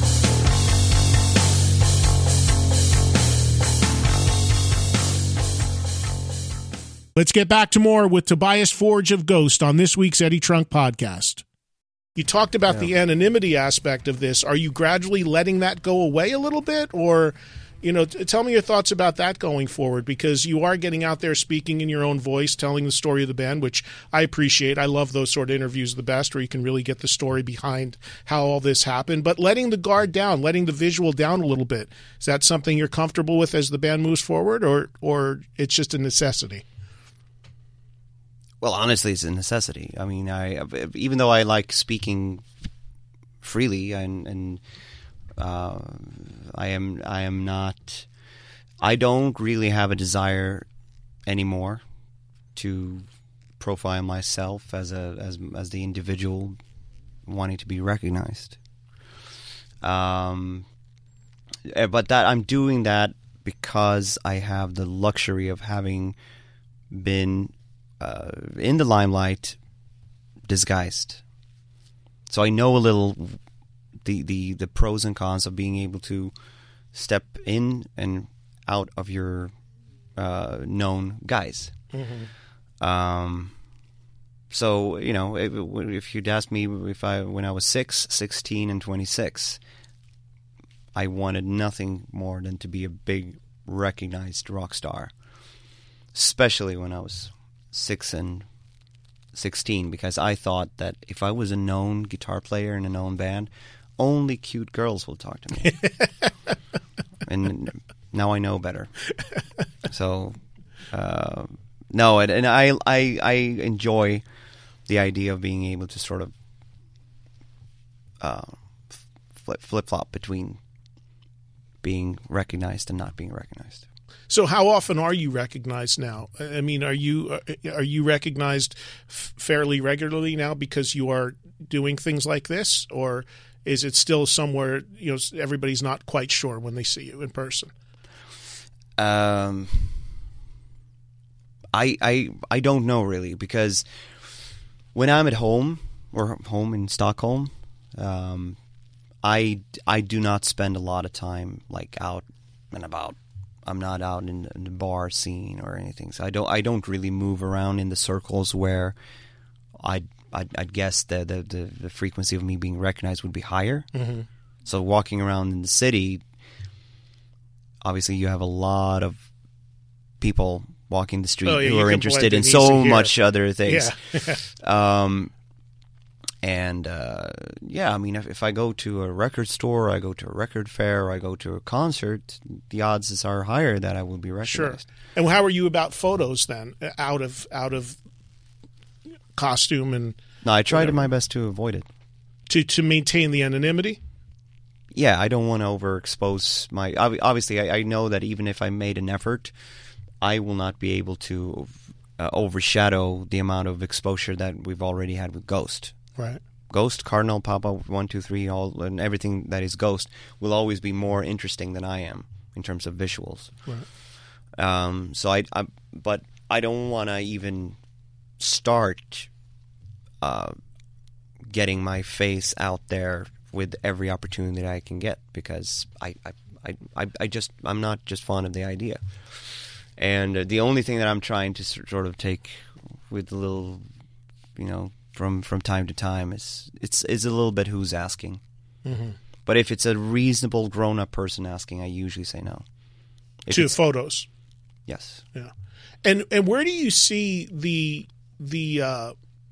Let's get back to more with Tobias Forge of Ghost on this week's Eddie Trunk Podcast. You talked about yeah. the anonymity aspect of this. Are you gradually letting that go away a little bit? Or, you know, t- tell me your thoughts about that going forward, because you are getting out there speaking in your own voice, telling the story of the band, which I appreciate. I love those sort of interviews the best, where you can really get the story behind how all this happened. But letting the guard down, letting the visual down a little bit, is that something you're comfortable with as the band moves forward, or or it's just a necessity? Well, honestly, it's a necessity. I mean, I even though I like speaking freely, and, and uh, I am I am not. I don't really have a desire anymore to profile myself as a as as the individual wanting to be recognized. Um, but that I'm doing that because I have the luxury of having been Uh, in the limelight, disguised. So I know a little the, the, the pros and cons of being able to step in and out of your uh, known guise. Mm-hmm. Um, so, you know, if, if you'd asked me if I when I was six, sixteen, and twenty-six, I wanted nothing more than to be a big, recognized rock star. Especially when I was six and sixteen, because I thought that if I was a known guitar player in a known band, only cute girls will talk to me. And now I know better. So, uh, no, and, and I, I, I enjoy the idea of being able to sort of uh, flip, flip-flop between being recognized and not being recognized. So how often are you recognized now? I mean, are you are you recognized f- fairly regularly now because you are doing things like this, or is it still somewhere, you know, everybody's not quite sure when they see you in person? Um, I I I don't know really, because when I'm at home or home in Stockholm, um, I I do not spend a lot of time like out and about. I'm not out in, in the bar scene or anything, so I don't. I don't really move around in the circles where I'd I'd, I'd guess the, the the the frequency of me being recognized would be higher. Mm-hmm. So walking around in the city, obviously, you have a lot of people walking the street oh, yeah, who are interested in so here. much other things. Yeah. um, And, uh, yeah, I mean, if, if I go to a record store, I go to a record fair, I go to a concert, the odds are higher that I will be recognized. Sure. And how are you about photos then, out of out of costume and... No, I tried my best to avoid it. To to maintain the anonymity? Yeah, I don't want to overexpose my... Obviously, I, I know that even if I made an effort, I will not be able to uh, overshadow the amount of exposure that we've already had with Ghost. Right. Ghost, Cardinal, Papa, one, two, three, all, and everything that is Ghost will always be more interesting than I am in terms of visuals. Right. Um, so I, I, but I don't want to even start uh, getting my face out there with every opportunity that I can get, because I, I, I, I just, I'm not just fond of the idea. And uh, the only thing that I'm trying to sort of take with a little, you know, from from time to time is it's is a little bit who's asking. Mm-hmm. But if it's a reasonable grown up person asking, I usually say no. If to photos. Yes. Yeah. And and where do you see the the uh,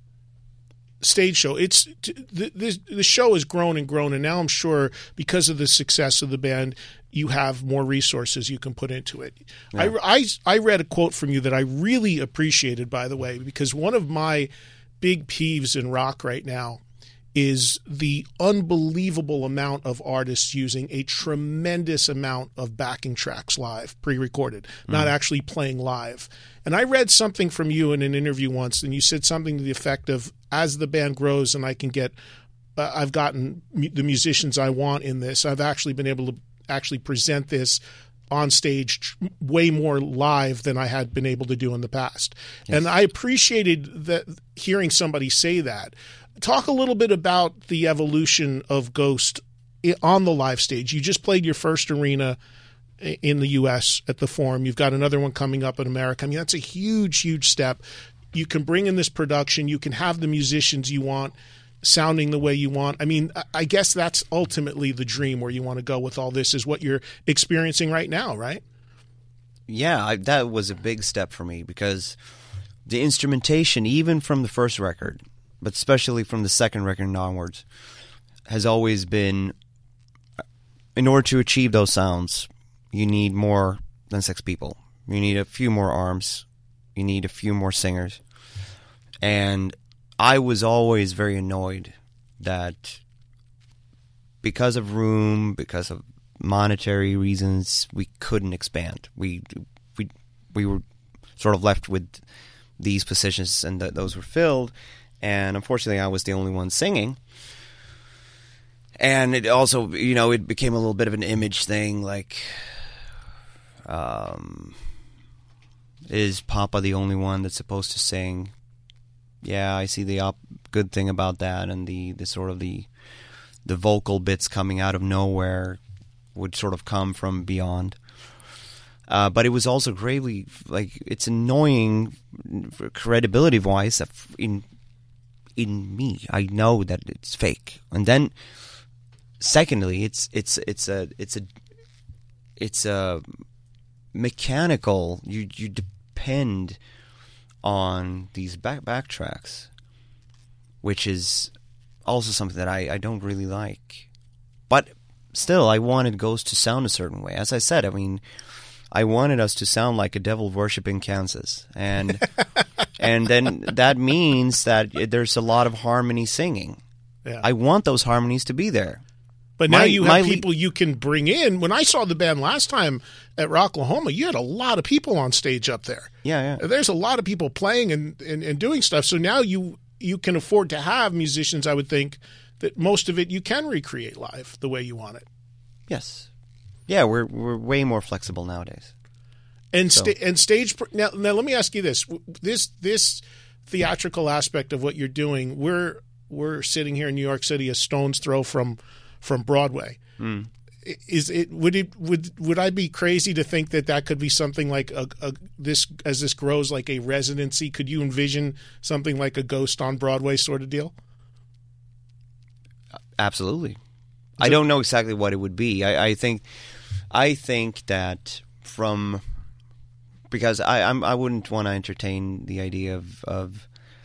stage show? It's the, the the show has grown and grown, and now I'm sure because of the success of the band, you have more resources you can put into it. Yeah. I, I I read a quote from you that I really appreciated, by the way, because one of my big peeves in rock right now is the unbelievable amount of artists using a tremendous amount of backing tracks live, pre-recorded, mm. not actually playing live. And I read something from you in an interview once, and you said something to the effect of, as the band grows and I can get, uh, I've gotten mu- the musicians I want in this, I've actually been able to actually present this on stage tr- way more live than I had been able to do in the past. Yes. And I appreciated that, hearing somebody say that. Talk a little bit about the evolution of Ghost on the live stage. You just played your first arena in the U S at the Forum. You've got another one coming up in America. I mean, that's a huge, huge step. You can bring in this production. You can have the musicians you want sounding the way you want. I mean, I guess that's ultimately the dream where you want to go with all this, is what you're experiencing right now, right? Yeah, I, that was a big step for me, because the instrumentation, even from the first record, but especially from the second record and onwards, has always been, in order to achieve those sounds, you need more than six people. You need a few more arms. You need a few more singers. And I was always very annoyed that because of room, because of monetary reasons, we couldn't expand. We we we were sort of left with these positions, and th- those were filled. And unfortunately, I was the only one singing. And it also, you know, it became a little bit of an image thing, like, um, is Papa the only one that's supposed to sing? Yeah, I see the op- good thing about that, and the, the sort of the the vocal bits coming out of nowhere would sort of come from beyond. Uh, but it was also greatly, like, it's annoying credibility-wise in in me. I know that it's fake. And then, secondly, it's it's it's a it's a it's a mechanical. You you depend on these back backtracks, which is also something that I, I don't really like. But still, I wanted Ghost to sound a certain way. As I said, I mean, I wanted us to sound like a devil worshipping Kansas, and and then that means that there's a lot of harmony singing. Yeah. I want those harmonies to be there. But now my, you have people le- you can bring in. When I saw the band last time at Rocklahoma, you had a lot of people on stage up there. Yeah, yeah. There's a lot of people playing and, and, and doing stuff. So now you you can afford to have musicians, I would think, that most of it you can recreate live the way you want it. Yes. Yeah, we're we're way more flexible nowadays. And so. sta- and stage now, now let me ask you this. This this theatrical aspect of what you're doing, we're we're sitting here in New York City, a stone's throw from from Broadway. Mm. Is it would it would would I be crazy to think that that could be something like a, a this as this grows, like a residency? Could you envision something like a Ghost on Broadway sort of deal? Absolutely. I don't know exactly what it would be. I, I think I think that from because I I'm, I wouldn't want to entertain the idea of of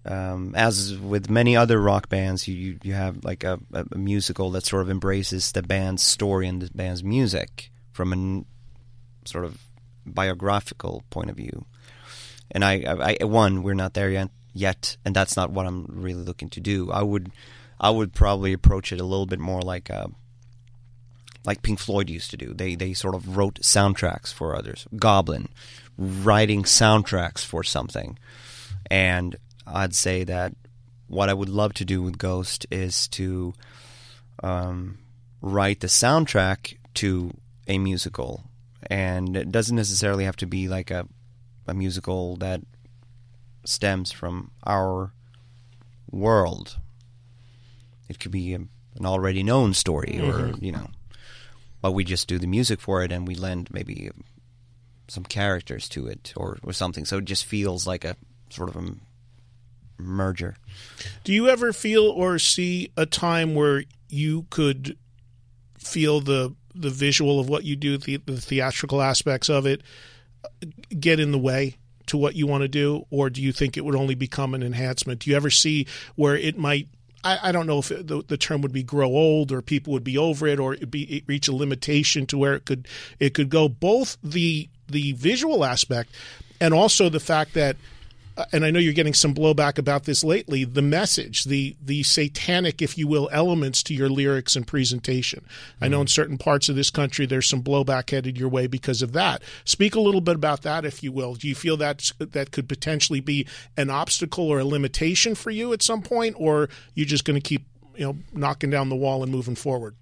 um, as with many other rock bands, you you, you have like a, a musical that sort of embraces the band's story and the band's music from a sort of biographical point of view. And I, I, I one, we're not there yet, yet, and that's not what I'm really looking to do. I would, I would probably approach it a little bit more like a, like Pink Floyd used to do. They they sort of wrote soundtracks for others. Goblin, writing soundtracks for something. And I'd say that what I would love to do with Ghost is to um, write the soundtrack to a musical. And it doesn't necessarily have to be like a, a musical that stems from our world. It could be a, an already known story, or, you know, but we just do the music for it and we lend maybe some characters to it or, or something. So it just feels like a sort of a merger. Do you ever feel or see a time where you could feel the the visual of what you do, the, the theatrical aspects of it, get in the way to what you want to do? Or do you think it would only become an enhancement? Do you ever see where it might, I, I don't know if it, the, the term would be grow old, or people would be over it, or it be it reach a limitation to where it could it could go, both the the visual aspect and also the fact that, and I know you're getting some blowback about this lately, the message, the the satanic, if you will, elements to your lyrics and presentation. Mm-hmm. I know in certain parts of this country there's some blowback headed your way because of that. Speak a little bit about that, if you will. Do you feel that that could potentially be an obstacle or a limitation for you at some point, or are you just going to keep, you know, knocking down the wall and moving forward?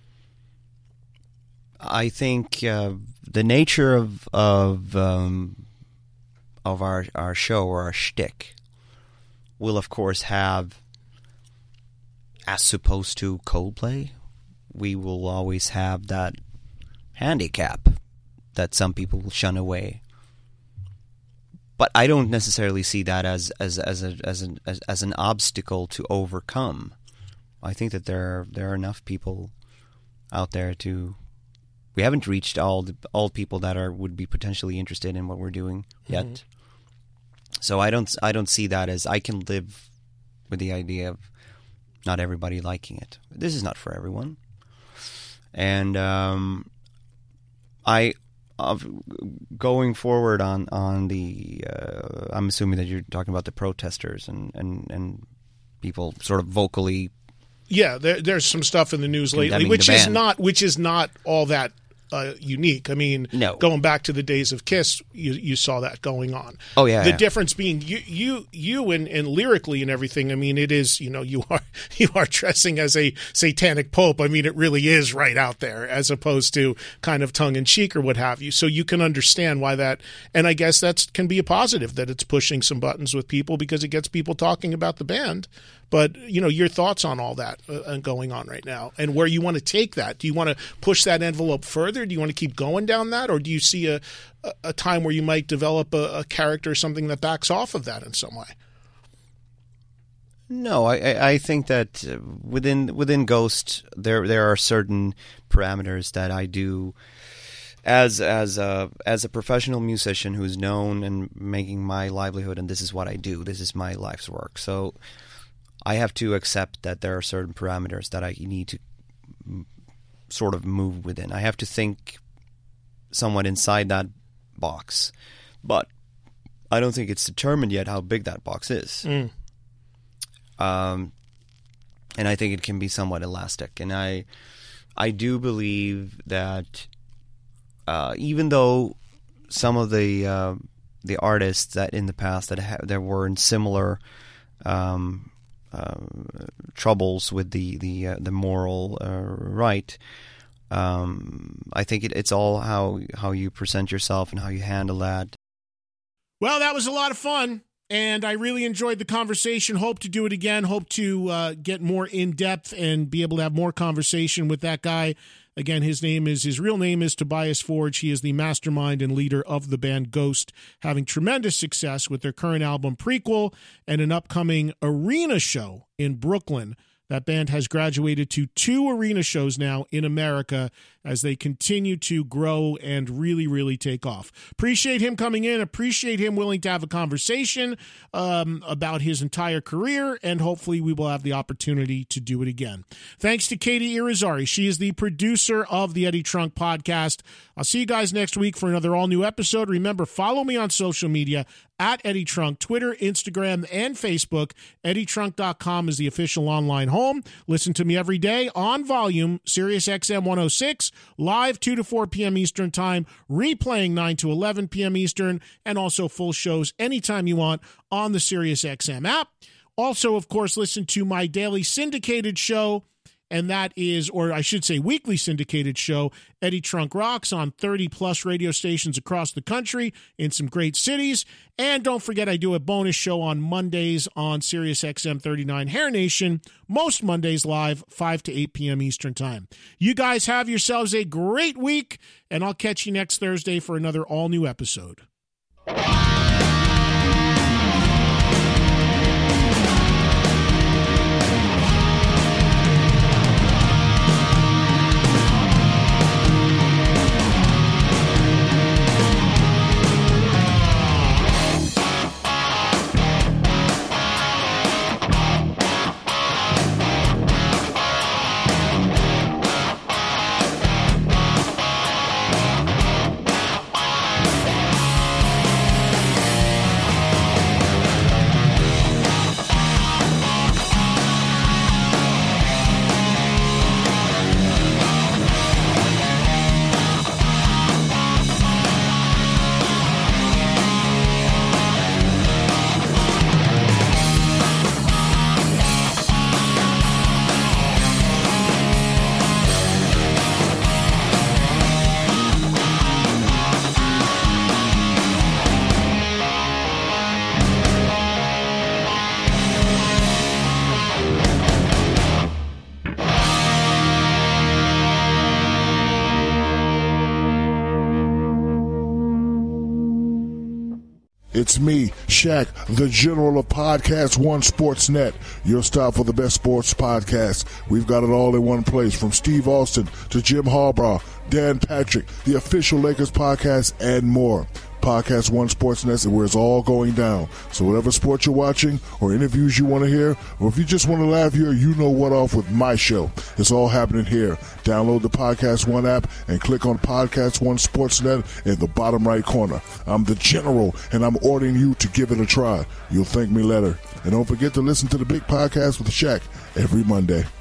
I think uh, the nature of of um of our, our show or our shtick will, of course, have, as opposed to Coldplay, we will always have that handicap that some people will shun away. But I don't necessarily see that as as as a, as an as, as an obstacle to overcome. I think that there are, there are enough people out there to. We haven't reached all the, all people that are would be potentially interested in what we're doing yet. Mm-hmm. So I don't I don't see that as, I can live with the idea of not everybody liking it. This is not for everyone. And um, I of going forward on on the uh, I'm assuming that you're talking about the protesters and and, and people sort of vocally. Yeah, there, there's some stuff in the news lately, which is not which is not all that uh, unique. I mean, no. Going back to the days of Kiss, you, you saw that going on. Oh yeah. The yeah. difference being you, you, you, and, and lyrically and everything. I mean, it is, you know, you are you are dressing as a satanic pope. I mean, it really is right out there, as opposed to kind of tongue in cheek or what have you. So you can understand why that, and I guess that can be a positive, that it's pushing some buttons with people because it gets people talking about the band. But, you know, your thoughts on all that uh, going on right now and where you want to take that. Do you want to push that envelope further? Do you want to keep going down that? Or do you see a, a time where you might develop a, a character or something that backs off of that in some way? No, I, I think that within within Ghost, there there are certain parameters that I do as as a as a professional musician who's known and making my livelihood, and this is what I do. This is my life's work. So I have to accept that there are certain parameters that I need to sort of move within. I have to think somewhat inside that box, but I don't think it's determined yet how big that box is. Mm. Um, and I think it can be somewhat elastic. And I, I do believe that uh, even though some of the uh, the artists that in the past that ha- that were in similar um, Uh, troubles with the the uh, the moral uh, right. Um, I think it, it's all how how you present yourself and how you handle that. Well, that was a lot of fun, and I really enjoyed the conversation. Hope to do it again. Hope to uh, get more in depth and be able to have more conversation with that guy. Again, his name is his real name is Tobias Forge. He is the mastermind and leader of the band Ghost, having tremendous success with their current album Prequel and an upcoming arena show in Brooklyn. That band has graduated to two arena shows now in America, as they continue to grow and really, really take off. Appreciate him coming in. Appreciate him willing to have a conversation um, about his entire career, and hopefully we will have the opportunity to do it again. Thanks to Katie Irizarry. She is the producer of the Eddie Trunk Podcast. I'll see you guys next week for another all-new episode. Remember, follow me on social media at Eddie Trunk, Twitter, Instagram, and Facebook. Eddie Trunk dot com is the official online home. Listen to me every day on volume, Sirius X M one oh six, live two to four p.m. Eastern Time, replaying nine to eleven p.m. Eastern, and also full shows anytime you want on the Sirius X M app. Also, of course, listen to my daily syndicated show, and that is, or I should say weekly syndicated show, Eddie Trunk Rocks, on thirty-plus radio stations across the country in some great cities. And don't forget, I do a bonus show on Mondays on Sirius X M thirty-nine Hair Nation, most Mondays live, five to eight p.m. Eastern Time. You guys have yourselves a great week, and I'll catch you next Thursday for another all-new episode. It's me, Shaq, the general of Podcast One Sportsnet, your stop for the best sports podcasts. We've got it all in one place, from Steve Austin to Jim Harbaugh, Dan Patrick, the official Lakers podcast, and more. Podcast One Sportsnet is where it's all going down. So whatever sport you're watching or interviews you want to hear, or if you just want to laugh here, you know what off with my show. It's all happening here. Download the Podcast One app and click on Podcast One Sportsnet in the bottom right corner. I'm the general, and I'm ordering you to give it a try. You'll thank me later. And don't forget to listen to the Big Podcast with Shaq every Monday.